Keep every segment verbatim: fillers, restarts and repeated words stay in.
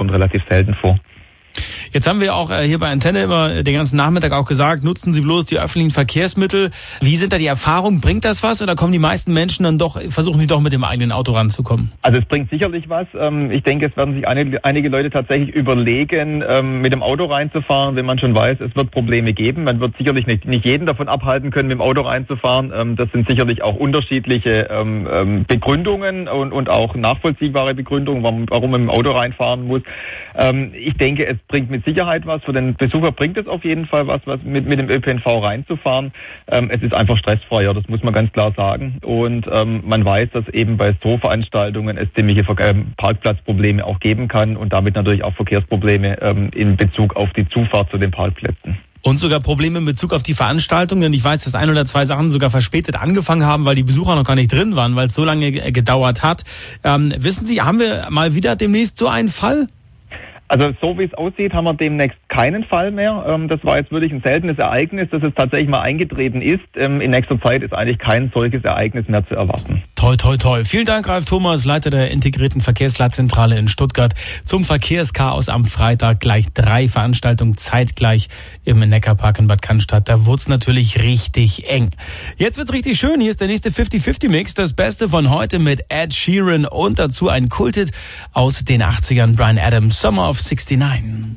kommt relativ selten vor. Jetzt haben wir auch hier bei Antenne immer den ganzen Nachmittag auch gesagt, nutzen Sie bloß die öffentlichen Verkehrsmittel. Wie sind da die Erfahrungen? Bringt das was oder kommen die meisten Menschen dann doch, versuchen die doch mit dem eigenen Auto ranzukommen? Also es bringt sicherlich was. Ich denke, es werden sich einige Leute tatsächlich überlegen, mit dem Auto reinzufahren, wenn man schon weiß, es wird Probleme geben. Man wird sicherlich nicht, nicht jeden davon abhalten können, mit dem Auto reinzufahren. Das sind sicherlich auch unterschiedliche Begründungen und, und auch nachvollziehbare Begründungen, warum man mit dem Auto reinfahren muss. Ich denke, es bringt mit Sicherheit was. Für den Besucher bringt es auf jeden Fall was, was mit, mit dem Ö P N V reinzufahren. Ähm, es ist einfach stressfreier, das muss man ganz klar sagen. Und ähm, man weiß, dass eben bei so Veranstaltungen es ziemliche Ver- ähm, Parkplatzprobleme auch geben kann und damit natürlich auch Verkehrsprobleme ähm, in Bezug auf die Zufahrt zu den Parkplätzen. Und sogar Probleme in Bezug auf die Veranstaltung, denn ich weiß, dass ein oder zwei Sachen sogar verspätet angefangen haben, weil die Besucher noch gar nicht drin waren, weil es so lange g- gedauert hat. Ähm, wissen Sie, haben wir mal wieder demnächst so einen Fall? Also so wie es aussieht, haben wir demnächst keinen Fall mehr. Das war jetzt wirklich ein seltenes Ereignis, dass es tatsächlich mal eingetreten ist. In nächster Zeit ist eigentlich kein solches Ereignis mehr zu erwarten. Toi, toi, toi. Vielen Dank, Ralf Thomas, Leiter der integrierten Verkehrsleitzentrale in Stuttgart. Zum Verkehrschaos am Freitag gleich drei Veranstaltungen zeitgleich im Neckarpark in Bad Cannstatt. Da wurde es natürlich richtig eng. Jetzt wird's richtig schön. Hier ist der nächste fünfzig fünfzig Mix. Das Beste von heute mit Ed Sheeran und dazu ein Kulthit aus den achtzigern. Bryan Adams, Summer of sixty-nine.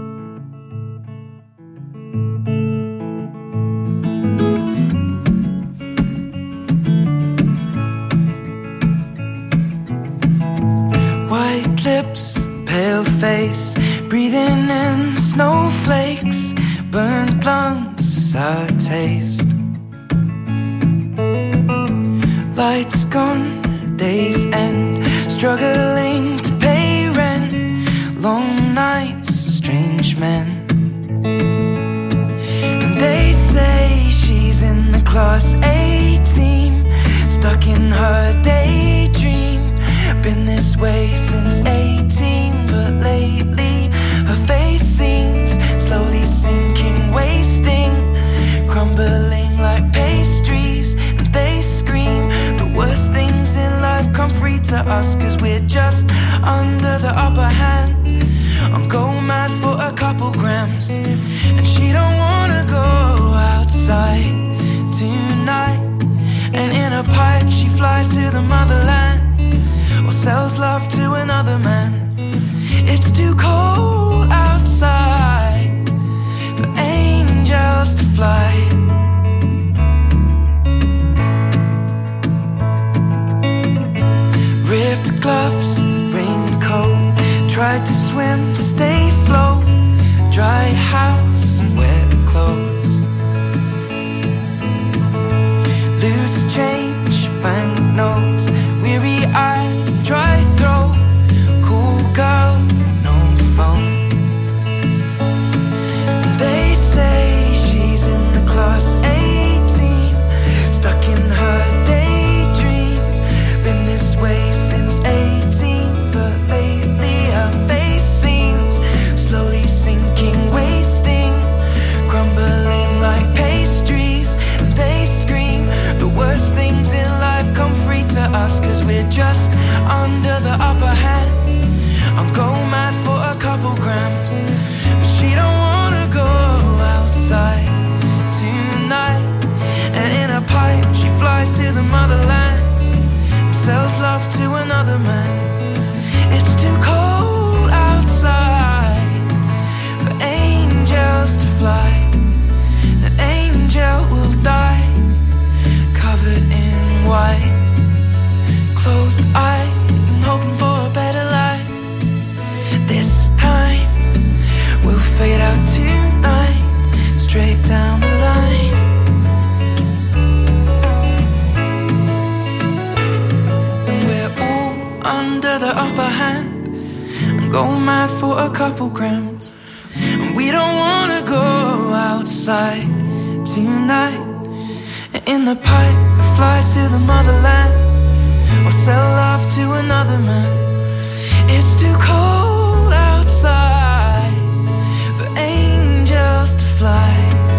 White lips, pale face, breathing in snowflakes, burnt lungs, sour taste. Lights gone, days end, struggling to pay rent, long nights, strange men. And they say she's in the class A team, stuck in her daydream. Been this way since eighteen, but lately her face seems slowly sinking, wasting, crumbling like pastries. And they scream the worst things in life come free to us, 'cause we're just under the upper hand. I'm going mad for a couple grams, and she don't wanna go outside tonight. And in a pipe she flies to the motherland, or sells love to another man. It's too cold outside for angels to fly. Ripped gloves, raincoat, tried to swim, stay float, dry house and wet clothes. Loose change, banknotes, weary-eyed, dry throat, cool girl, no phone. And they say she's in the class A team, stuck in her daydream. Been this way since eighteen, but lately her face seems slowly sinking, wasting, crumbling like pastries. And they scream the worst things in life come free to us, 'cause we're just under the upper hand. I'm going mad for a couple grams, but she don't wanna go outside tonight. And in a pipe she flies to the motherland and sells love to another man. It's too cold outside for angels to fly. An angel will die covered in white, closed eye and hoping for a better life. This time we'll fade out tonight, straight down the line. And we're all under the upper hand. I'm going mad for a couple grams, and we don't wanna go outside tonight. In the pipe, fly to the motherland, or sell love to another man. It's too cold outside for angels to fly.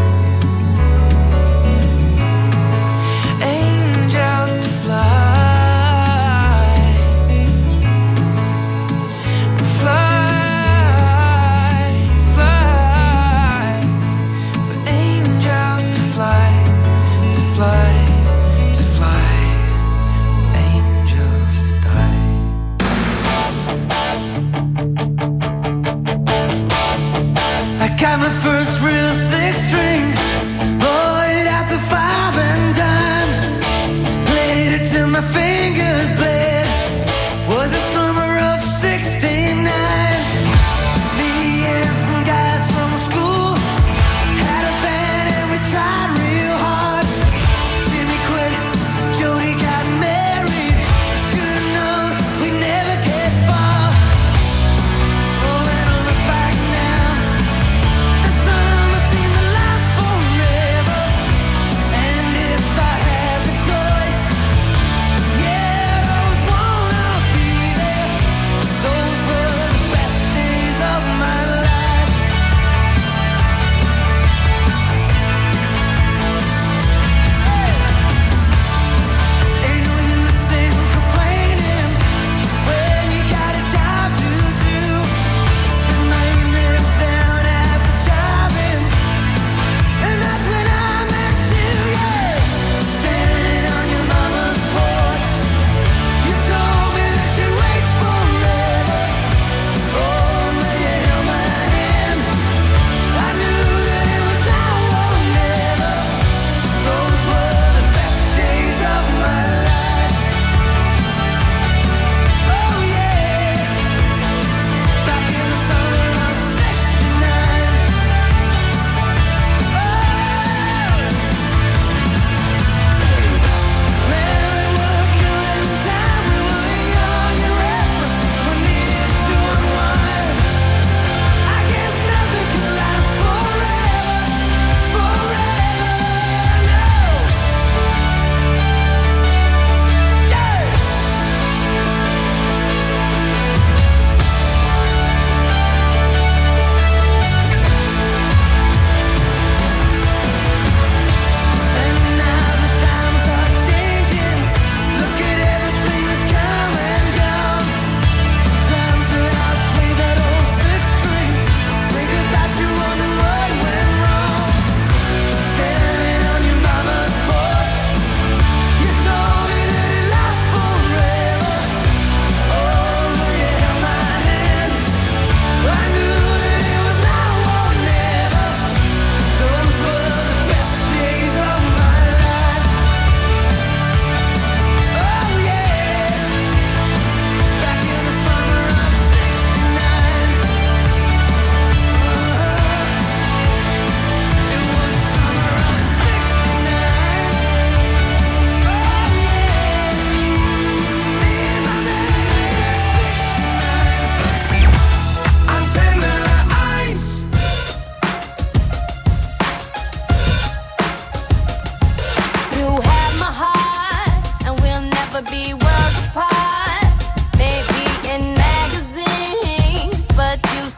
Angels to fly. Fly.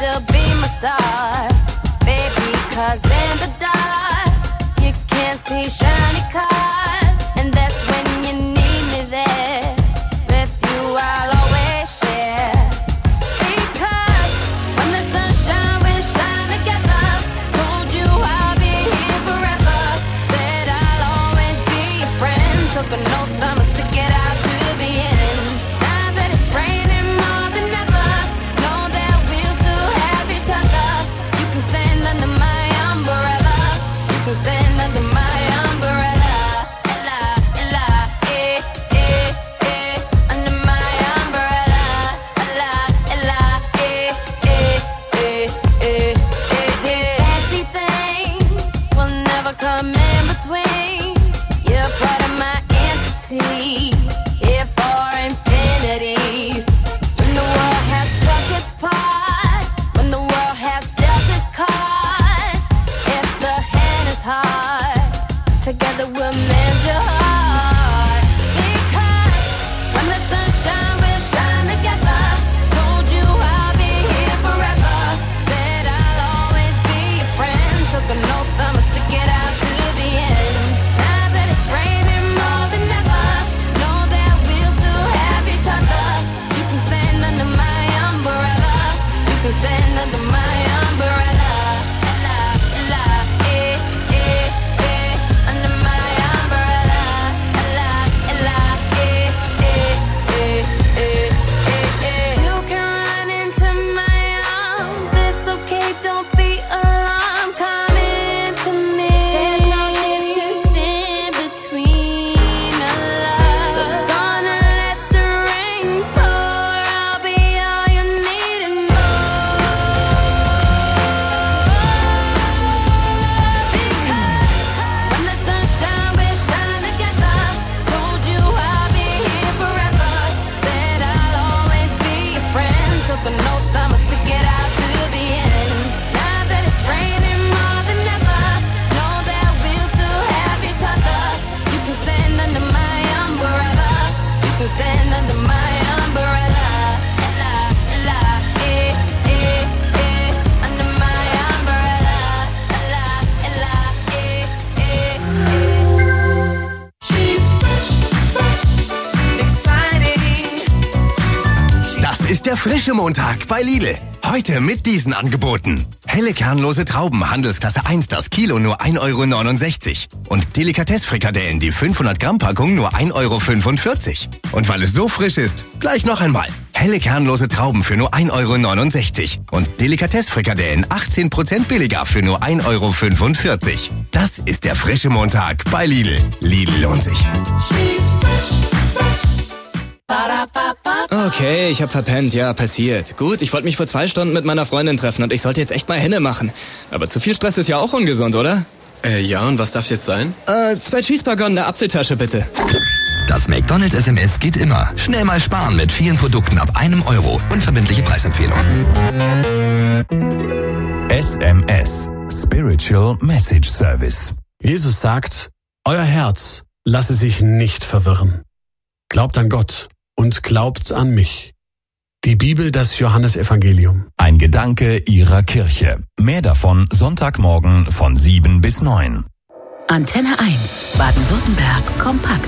still be my star, baby, 'cause in the dark you can't see shiny cars, and that's when you need me there. With you I'll always share, because when the sunshine we shine together. Told you I'll be here forever, said I'll always be your friend. Took an oath I'ma stick it out to the end. Now that it's raining more than ever, know that we'll still have each other. You can stand under my umbrella, you can stand under my umbrella. Ella, Ella, eh, eh, eh, under my umbrella. Ella, Ella, eh, eh, eh, eh, eh, eh. Fancy things will never come in between. You're part of my entity, here for infinity. When the world has took its part, when the world has dealt its cards, if the hand is hard, together we'll mend your heart. Because when the sunshine will shine together. Told you I'll be here forever, said I'll always be your friend. Took an oath I'ma stick it out to the end. Now that it's raining more than ever, know that we'll still have each other. You can stand under my umbrella, you can stand under my umbrella. Ella, Ella, eh, eh, eh, under my umbrella. Ella, Ella, eh, eh, eh, eh, eh, eh. You can run into my arms, it's okay, don't be alarmed. Come into me, there's no distance in between our love. So gonna let the rain pour, I'll be all you need and more. Because when the sunshine will shine together. Told you I'll be here forever, said I'll always be your friend. Took an oath I'ma stick it out to the end. Now that it's raining more than ever, know that we'll still have each other. You can stand under my umbrella, you can stand under my umbrella. Ella, Ella, eh, eh, eh, under my umbrella. Ella, Ella, eh, eh, eh. She's fresh, fresh, exciting. Das ist der frische Montag bei Lidl. Heute mit diesen Angeboten. Helle kernlose Trauben, Handelsklasse eins, das Kilo nur ein Euro neunundsechzig. Und Delikatessfrikadellen, die fünfhundert Gramm Packung nur ein Euro fünfundvierzig. Und weil es so frisch ist, gleich noch einmal. Helle kernlose Trauben für nur ein Euro neunundsechzig. Und Delikatessfrikadellen achtzehn Prozent billiger für nur ein Euro fünfundvierzig. Das ist der frische Montag bei Lidl. Lidl lohnt sich. She's fresh, fresh. Okay, ich hab verpennt, ja, passiert. Gut, ich wollte mich vor zwei Stunden mit meiner Freundin treffen und ich sollte jetzt echt mal Henne machen. Aber zu viel Stress ist ja auch ungesund, oder? Äh, ja, und was darf jetzt sein? Äh, zwei Cheeseburger und eine Apfeltasche, bitte. Das McDonald's S M S geht immer. Schnell mal sparen mit vielen Produkten ab einem Euro. Unverbindliche Preisempfehlung. S M S, Spiritual Message Service. Jesus sagt, euer Herz lasse sich nicht verwirren. Glaubt an Gott und glaubt an mich. Die Bibel, das Johannesevangelium. Ein Gedanke Ihrer Kirche. Mehr davon Sonntagmorgen von sieben bis neun. Antenne eins, Baden-Württemberg, kompakt.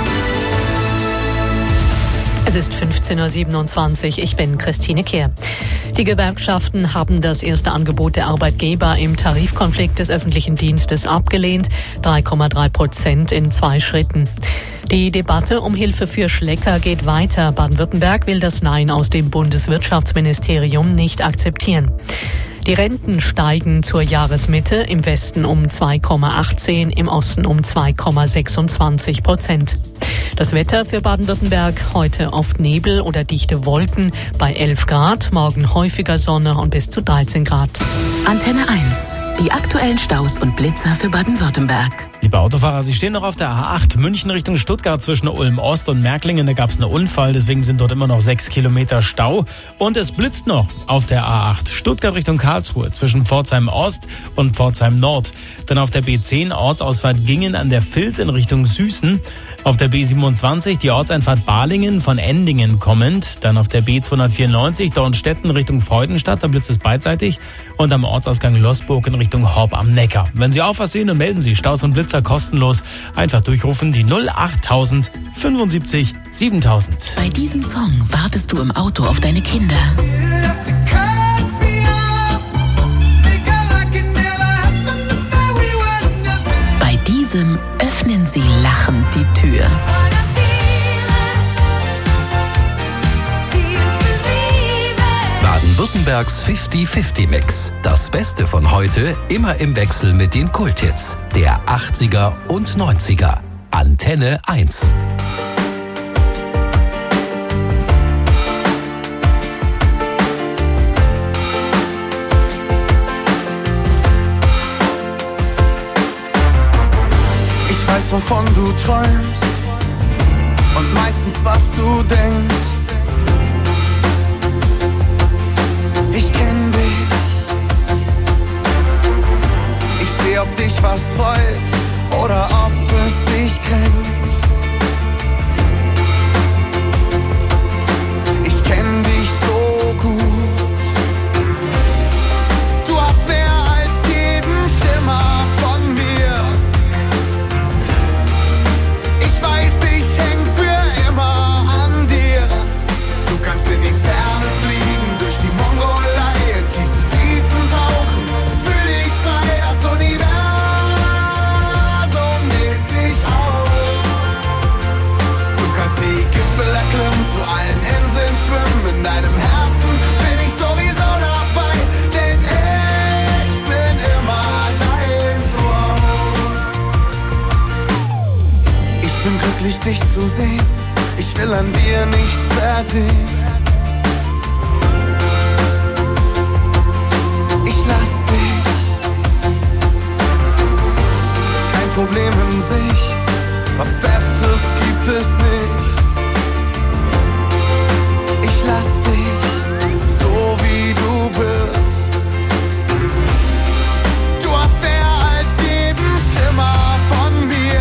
Es ist fünfzehn Uhr siebenundzwanzig, ich bin Christine Kehr. Die Gewerkschaften haben das erste Angebot der Arbeitgeber im Tarifkonflikt des öffentlichen Dienstes abgelehnt, drei Komma drei Prozent in zwei Schritten. Die Debatte um Hilfe für Schlecker geht weiter. Baden-Württemberg will das Nein aus dem Bundeswirtschaftsministerium nicht akzeptieren. Die Renten steigen zur Jahresmitte, im Westen um zwei Komma achtzehn, im Osten um zwei Komma sechsundzwanzig Prozent. Das Wetter für Baden-Württemberg: heute oft Nebel oder dichte Wolken bei elf Grad, morgen häufiger Sonne und bis zu dreizehn Grad. Antenne eins, die aktuellen Staus und Blitzer für Baden-Württemberg. Liebe Autofahrer, Sie stehen noch auf der A acht München Richtung Stuttgart zwischen Ulm-Ost und Märklingen. Da gab es einen Unfall, deswegen sind dort immer noch sechs Kilometer Stau. Und es blitzt noch auf der A acht Stuttgart Richtung Karlsruhe zwischen Pforzheim-Ost und Pforzheim-Nord. Dann auf der B zehn Ortsausfahrt Gingen an der Vils in Richtung Süßen. Auf der B siebenundzwanzig die Ortseinfahrt Balingen von Endingen kommend. Dann auf der B zweihundertvierundneunzig Dornstetten Richtung Freudenstadt, da blitzt es beidseitig. Und am Ortsausgang Losburg in Richtung Horb am Neckar. Wenn Sie auch was sehen, dann melden Sie Staus und Blitzer kostenlos. Einfach durchrufen die null achttausend fünfundsiebzig siebentausend. Bei diesem Song wartest du im Auto auf deine Kinder. Bei diesem öffnen sie lachend die Tür. Baden-Württembergs fünfzig fünfzig Mix. Das Beste von heute immer im Wechsel mit den Kulthits der achtziger und neunziger. Antenne eins. Ich weiß, wovon du träumst und meistens, was du denkst. Ich kenn dich. Ich seh, ob dich was freut oder ob es dich kränkt. Ich kenn dich so gut. Du hast mehr als jeden Schimmer von mir. Ich weiß, ich häng für immer an dir. Du kannst in die Ferne fliegen, durch die Mongolei, in tiefste Tiefen tauchen. Fühl dich frei, das Universum dehnt sich aus. Du kannst die Gipfel erklimmen, zu allen Inseln schwimmen. In deinem Herzen bin ich sowieso dabei, denn ich bin immer dein Zuhause. Ich bin glücklich, dich zu sehen. Ich will an dir nichts verdrehen. Ich lass dich. Kein Problem in Sicht. Was Besseres gibt es nicht. Ich lass dich, so wie du bist. Du hast mehr als jeden Schimmer von mir.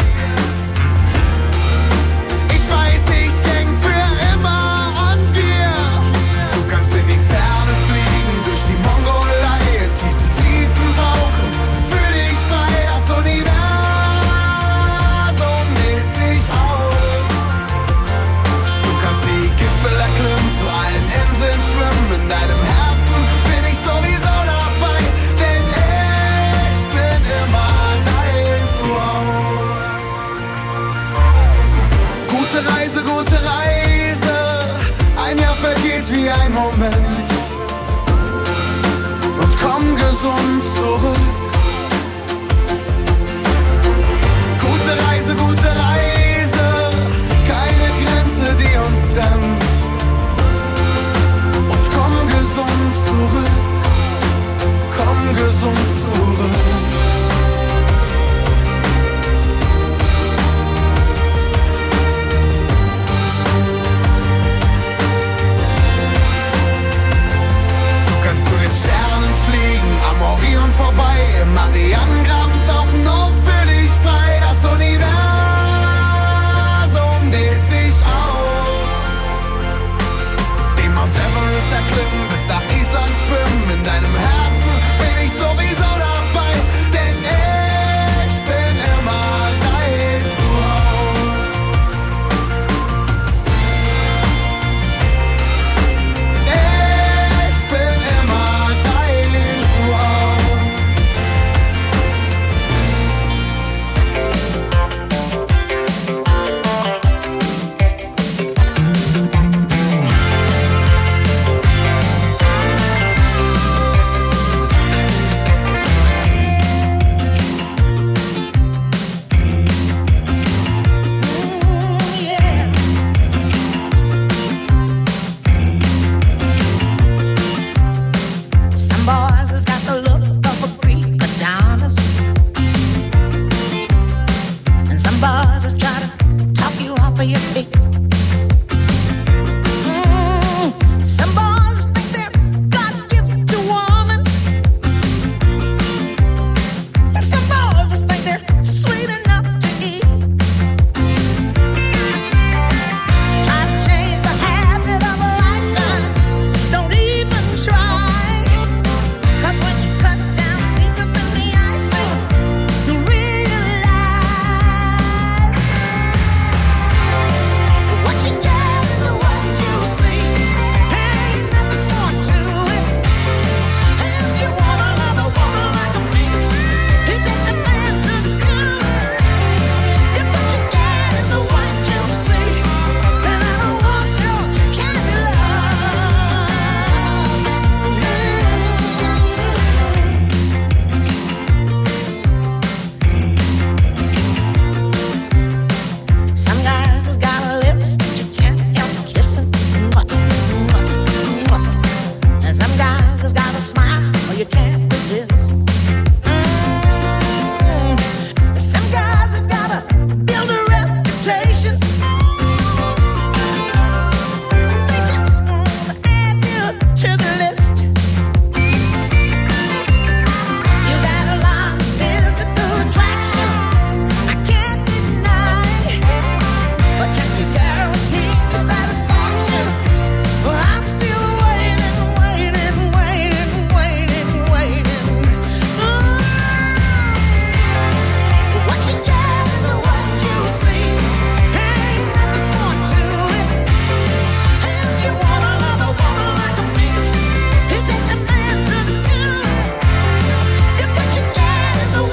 Ich weiß, ich denk für immer an dir. Du kannst in die Ferne fliegen, durch die Mongolei, in tiefste Tiefen tauchen. Fühl dich frei, das Universum dehnt sich aus. Du kannst die Gipfel erklimmen, zu allen Inseln schwimmen. In deinem Herzen bin ich sowieso dabei, denn ich bin immer dein Zuhause. Gute Reise, gute Reise. Ein Jahr vergeht wie ein Moment. Und komm gesund zurück. Gute Reise, gute Reise. Keine Grenze, die uns trennt. Und komm gesund zurück. Komm gesund zurück. Du kannst zu den Sternen fliegen, am Orion vorbei, im Marianengraben tauchen, oh, fühl dich frei, das Universum dehnt sich aus. Den Mount Everest erklimmen, bis nach Island schwimmen, in deinem Herzen bin ich sowieso dabei, denn ich bin immer dein Zuhause. Ich bin immer dein Zuhause. Some boy